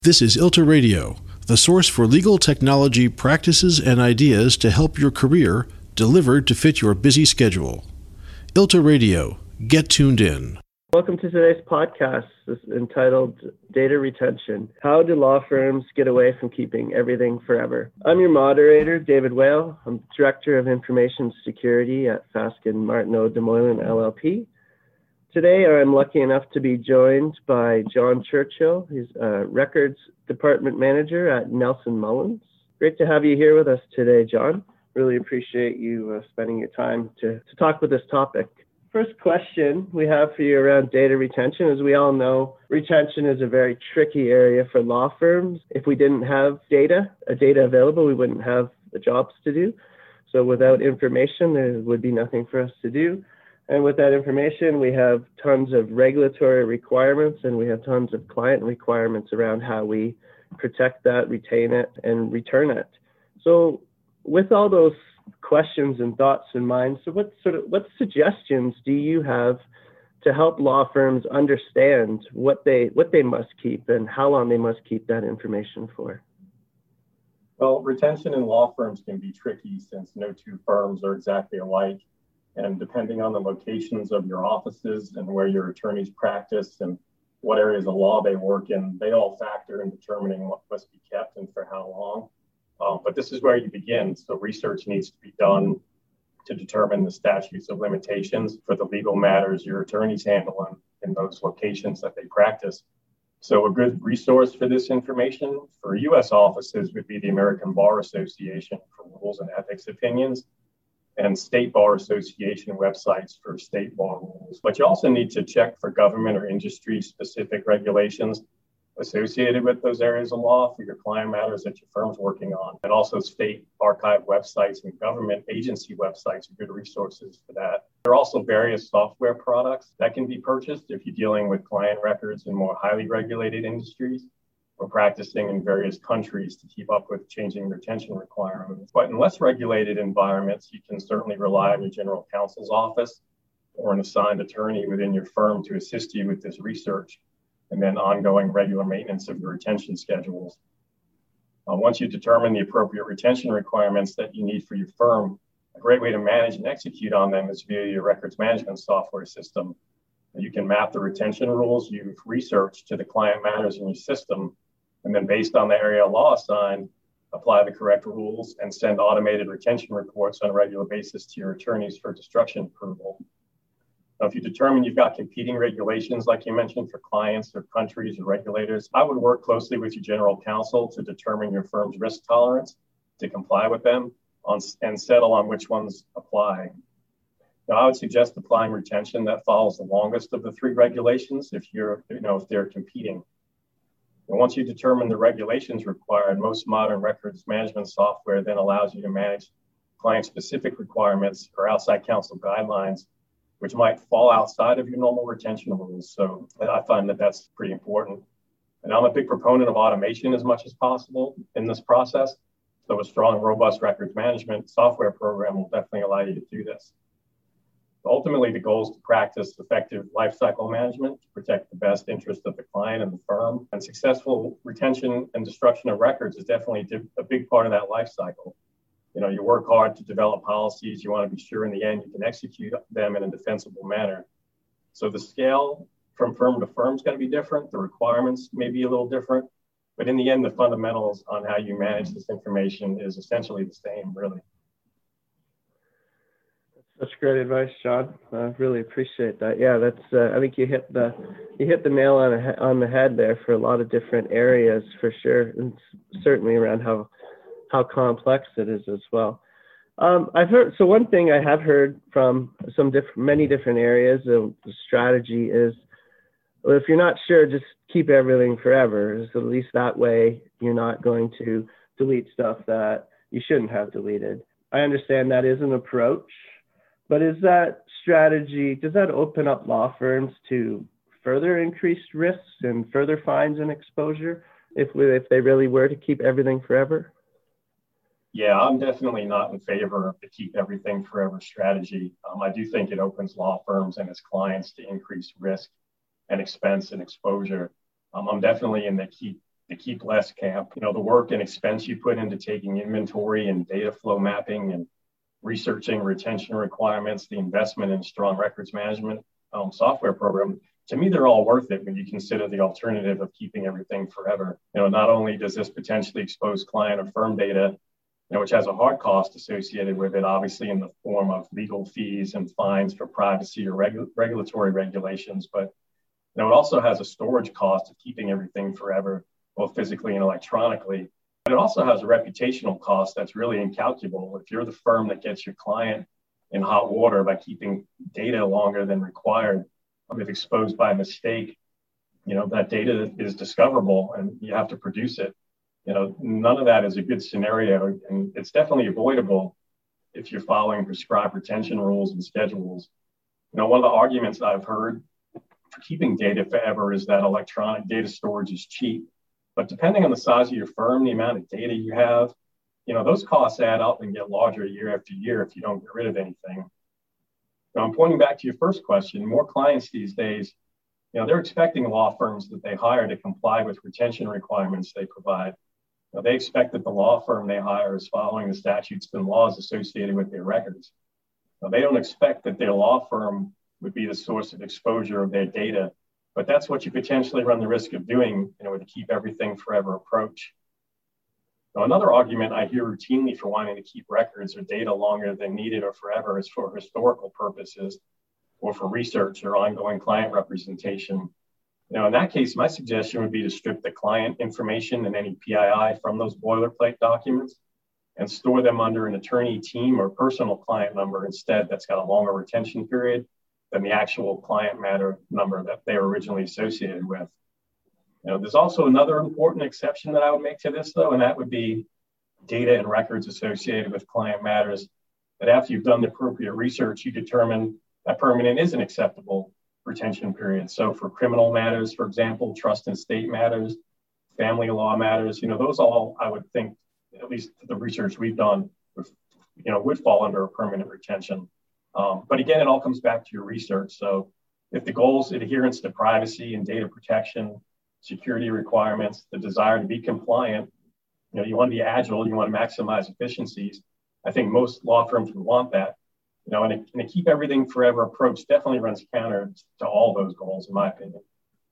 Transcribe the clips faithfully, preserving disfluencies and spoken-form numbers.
This is ILTA Radio, the source for legal technology practices and ideas to help your career, delivered to fit your busy schedule. ILTA Radio, get tuned in. Welcome to today's podcast. This is entitled Data Retention. How do law firms get away from keeping everything forever? I'm your moderator, David Whale. I'm Director of Information Security at Fasken Martineau de Moulin L L P. Today, I'm lucky enough to be joined by John Churchill. He's a Records Department Manager at Nelson Mullins. Great to have you here with us today, John. Really appreciate you uh, spending your time to, to talk with this topic. First question we have for you around data retention. As we all know, retention is a very tricky area for law firms. If we didn't have data, a data available, we wouldn't have the jobs to do. So without information, there would be nothing for us to do. And with that information, we have tons of regulatory requirements and we have tons of client requirements around how we protect that, retain it, and return it. So with all those questions and thoughts in mind, so what sort of what suggestions do you have to help law firms understand what they what they must keep and how long they must keep that information for? Well, retention in law firms can be tricky since no two firms are exactly alike. And depending on the locations of your offices and where your attorneys practice and what areas of law they work in, they all factor in determining what must be kept and for how long. Um, but this is where you begin. So research needs to be done to determine the statutes of limitations for the legal matters your attorneys handle in, in those locations that they practice. So a good resource for this information for U S offices would be the American Bar Association for Rules and Ethics Opinions, and State Bar Association websites for state bar rules. But you also need to check for government or industry-specific regulations associated with those areas of law for your client matters that your firm's working on. And also state archive websites and government agency websites are good resources for that. There are also various software products that can be purchased if you're dealing with client records in more highly regulated industries or practicing in various countries to keep up with changing retention requirements. But in less regulated environments, you can certainly rely on your general counsel's office or an assigned attorney within your firm to assist you with this research and then ongoing regular maintenance of your retention schedules. Uh, once you determine the appropriate retention requirements that you need for your firm, a great way to manage and execute on them is via your records management software system. You can map the retention rules you've researched to the client matters in your system, and then based on the area of law assigned, apply the correct rules and send automated retention reports on a regular basis to your attorneys for destruction approval. Now, if you determine you've got competing regulations, like you mentioned, for clients or countries or regulators, I would work closely with your general counsel to determine your firm's risk tolerance to comply with them on, and settle on which ones apply. Now, I would suggest applying retention that follows the longest of the three regulations if you're, you know, if they're competing. And once you determine the regulations required, most modern records management software then allows you to manage client-specific requirements or outside counsel guidelines, which might fall outside of your normal retention rules. So I find that that's pretty important. And I'm a big proponent of automation as much as possible in this process. So a strong, robust records management software program will definitely allow you to do this. Ultimately, the goal is to practice effective lifecycle management to protect the best interest of the client and the firm. And successful retention and destruction of records is definitely a big part of that lifecycle. You know, you work hard to develop policies. You want to be sure in the end you can execute them in a defensible manner. So the scale from firm to firm is going to be different. The requirements may be a little different. But in the end, the fundamentals on how you manage this information is essentially the same, really. That's great advice, John. I really appreciate that. Yeah, that's. Uh, I think you hit the you hit the nail on a, on the head there for a lot of different areas, for sure, and certainly around how how complex it is as well. Um, I've heard. So one thing I have heard from some different, many different areas of the strategy is, well, if you're not sure, just keep everything forever. So at least that way you're not going to delete stuff that you shouldn't have deleted. I understand that is an approach. But is that strategy, does that open up law firms to further increased risks and further fines and exposure if we, if they really were to keep everything forever? Yeah, I'm definitely not in favor of the keep everything forever strategy. Um, I do think it opens law firms and its clients to increased risk and expense and exposure. Um, I'm definitely in the keep to keep less camp. You know, the work and expense you put into taking inventory and data flow mapping and researching retention requirements, the investment in strong records management um, software program, to me, they're all worth it when you consider the alternative of keeping everything forever. You know, not only does this potentially expose client or firm data, you know, which has a hard cost associated with it, obviously in the form of legal fees and fines for privacy or regu- regulatory regulations, but you know, it also has a storage cost of keeping everything forever, both physically and electronically. But it also has a reputational cost that's really incalculable. If you're the firm that gets your client in hot water by keeping data longer than required, if exposed by mistake, you know, that data is discoverable and you have to produce it. You know, none of that is a good scenario, and it's definitely avoidable if you're following prescribed retention rules and schedules. You know, one of the arguments I've heard for keeping data forever is that electronic data storage is cheap. But depending on the size of your firm, the amount of data you have, you know, those costs add up and get larger year after year if you don't get rid of anything. Now, I'm pointing back to your first question. More clients these days, you know, they're expecting law firms that they hire to comply with retention requirements they provide. You know, they expect that the law firm they hire is following the statutes and laws associated with their records. Now, they don't expect that their law firm would be the source of exposure of their data, but that's what you potentially run the risk of doing, you know, with the keep everything forever approach. Now, another argument I hear routinely for wanting to keep records or data longer than needed or forever is for historical purposes or for research or ongoing client representation. Now, in that case, my suggestion would be to strip the client information and any P I I from those boilerplate documents and store them under an attorney team or personal client number instead that's got a longer retention period than the actual client matter number that they were originally associated with. You know, there's also another important exception that I would make to this, though, and that would be data and records associated with client matters that after you've done the appropriate research, you determine that permanent is an acceptable retention period. So for criminal matters, for example, trust and estate matters, family law matters, you know, those all, I would think, at least the research we've done, would, you know, would fall under a permanent retention. Um, but again, it all comes back to your research. So if the goals, adherence to privacy and data protection, security requirements, the desire to be compliant, you know, you want to be agile, you want to maximize efficiencies. I think most law firms would want that. You know, and a, and a keep everything forever approach definitely runs counter to all those goals, in my opinion.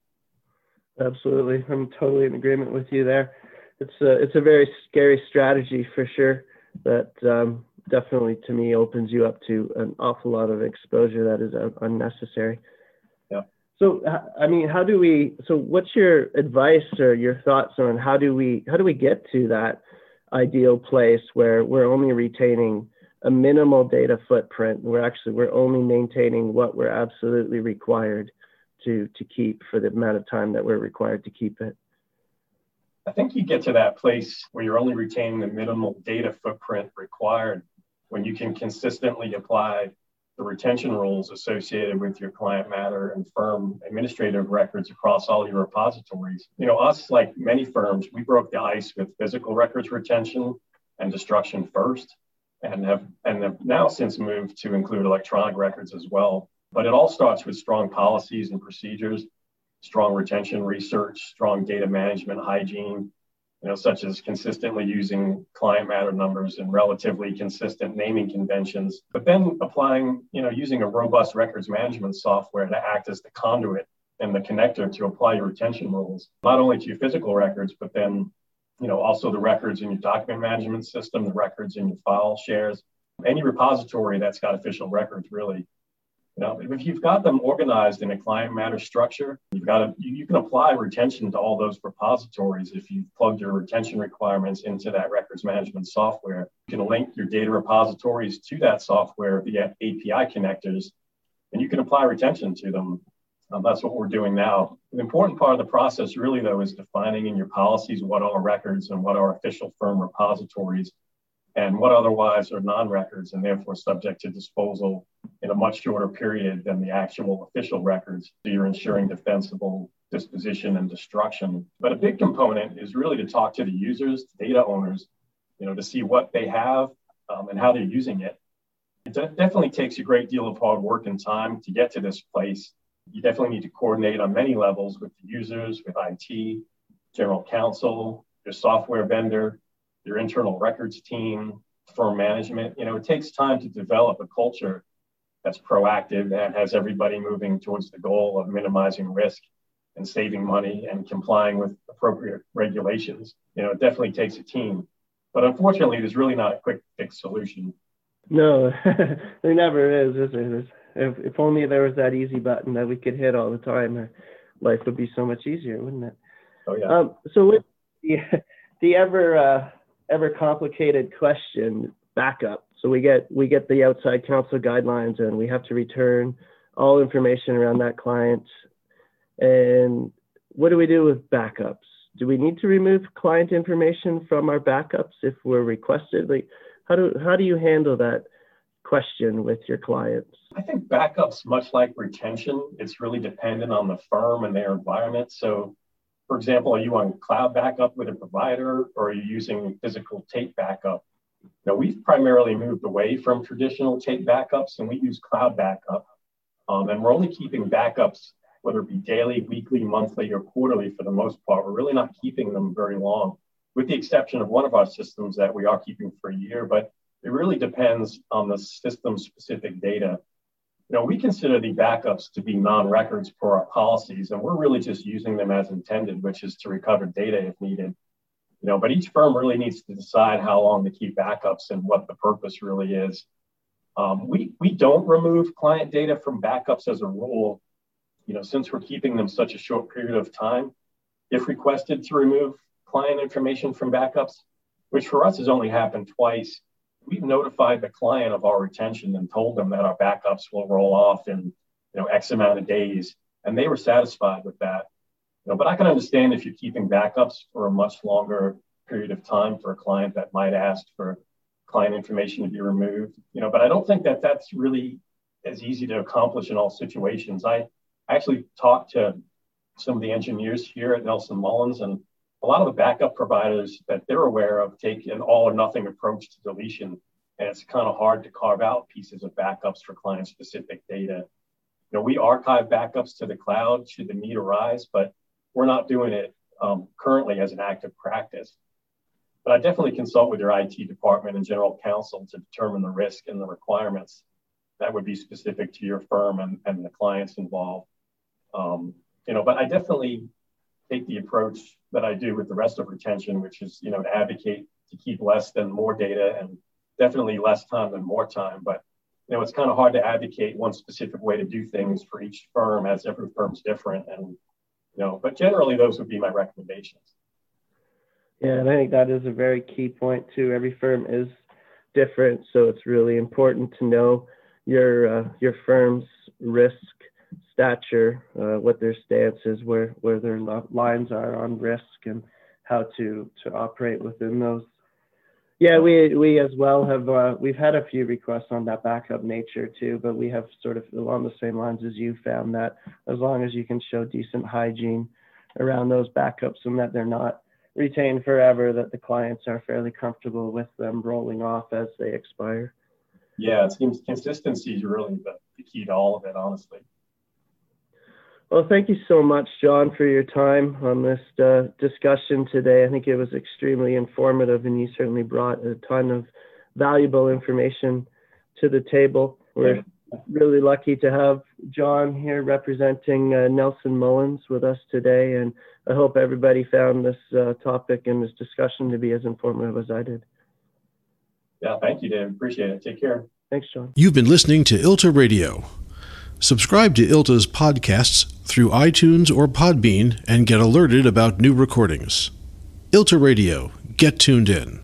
Absolutely. I'm totally in agreement with you there. It's a, it's a very scary strategy for sure that um, definitely, to me, opens you up to an awful lot of exposure that is unnecessary. Yeah. So, I mean, how do we, so what's your advice or your thoughts on how do we, how do we get to that ideal place where we're only retaining a minimal data footprint? We're actually, we're only maintaining what we're absolutely required to, to keep for the amount of time that we're required to keep it. I think you get to that place where you're only retaining the minimal data footprint required when you can consistently apply the retention rules associated with your client matter and firm administrative records across all your repositories. You know, us, like many firms, we broke the ice with physical records retention and destruction first, and have and have now since moved to include electronic records as well. But it all starts with strong policies and procedures, strong retention research, strong data management hygiene, you know, such as consistently using client matter numbers and relatively consistent naming conventions, but then applying, you know, using a robust records management software to act as the conduit and the connector to apply your retention rules, not only to your physical records, but then, you know, also the records in your document management system, the records in your file shares, any repository that's got official records, really. You know, if you've got them organized in a client matter structure, you've got to, you, you can apply retention to all those repositories if you plug your retention requirements into that records management software. You can link your data repositories to that software via A P I connectors, and you can apply retention to them. Um, that's what we're doing now. The important part of the process really, though, is defining in your policies what are records and what are official firm repositories and what otherwise are non-records and therefore subject to disposal in a much shorter period than the actual official records. So you're ensuring defensible disposition and destruction. But a big component is really to talk to the users, data owners, you know, to see what they have um, and how they're using it. It de- definitely takes a great deal of hard work and time to get to this place. You definitely need to coordinate on many levels with the users, with I T, general counsel, your software vendor, your internal records team, firm management. You know, it takes time to develop a culture that's proactive and has everybody moving towards the goal of minimizing risk and saving money and complying with appropriate regulations. You know, it definitely takes a team. But unfortunately, there's really not a quick fix solution. No, there never is, is there? If, if only there was that easy button that we could hit all the time, life would be so much easier, wouldn't it? Oh, yeah. Um, so with the, the ever uh, ever complicated question, backup. So we get we get the outside counsel guidelines, and we have to return all information around that client. And what do we do with backups? Do we need to remove client information from our backups if we're requested? Like, how do how do you handle that question with your clients? I think backups, much like retention, it's really dependent on the firm and their environment. So, for example, are you on cloud backup with a provider, or are you using physical tape backup? Now, we've primarily moved away from traditional tape backups, and we use cloud backup. Um, and we're only keeping backups, whether it be daily, weekly, monthly, or quarterly for the most part. We're really not keeping them very long, with the exception of one of our systems that we are keeping for a year, but it really depends on the system-specific data. You know, we consider the backups to be non-records per our policies, and we're really just using them as intended, which is to recover data if needed. You know, but each firm really needs to decide how long to keep backups and what the purpose really is. Um, we, we don't remove client data from backups as a rule, you know, since we're keeping them such a short period of time. If requested to remove client information from backups, which for us has only happened twice, we've notified the client of our retention and told them that our backups will roll off in, you know, X amount of days, and they were satisfied with that. You know, but I can understand if you're keeping backups for a much longer period of time for a client that might ask for client information to be removed. You know, but I don't think that that's really as easy to accomplish in all situations. I actually talked to some of the engineers here at Nelson Mullins, and a lot of the backup providers that they're aware of take an all or nothing approach to deletion. And it's kind of hard to carve out pieces of backups for client specific data. You know, we archive backups to the cloud should the need arise, but we're not doing it um, currently as an active practice. But I definitely consult with your I T department and general counsel to determine the risk and the requirements that would be specific to your firm and, and the clients involved. Um, you know, but I definitely take the approach that I do with the rest of retention, which is, you know, to advocate to keep less than more data, and definitely less time than more time. But, you know, it's kind of hard to advocate one specific way to do things for each firm, as every firm's different. And, you know, but generally those would be my recommendations. Yeah, and I think that is a very key point too. Every firm is different, so it's really important to know your uh, your firm's risk stature, uh, what their stance is, where where their lines are on risk, and how to to operate within those. Yeah, we we as well have uh, we've had a few requests on that backup nature too, but we have sort of along the same lines as you found that as long as you can show decent hygiene around those backups and that they're not retained forever, that the clients are fairly comfortable with them rolling off as they expire. Yeah, it seems consistency is really the, the key to all of it, honestly. Well, thank you so much, John, for your time on this uh, discussion today. I think it was extremely informative, and you certainly brought a ton of valuable information to the table. We're really lucky to have John here representing uh, Nelson Mullins with us today, and I hope everybody found this uh, topic and this discussion to be as informative as I did. Yeah, thank you, Dave. Appreciate it. Take care. Thanks, John. You've been listening to I L T A Radio. Subscribe to I L T A's podcasts through iTunes or Podbean and get alerted about new recordings. I L T A Radio. Get tuned in.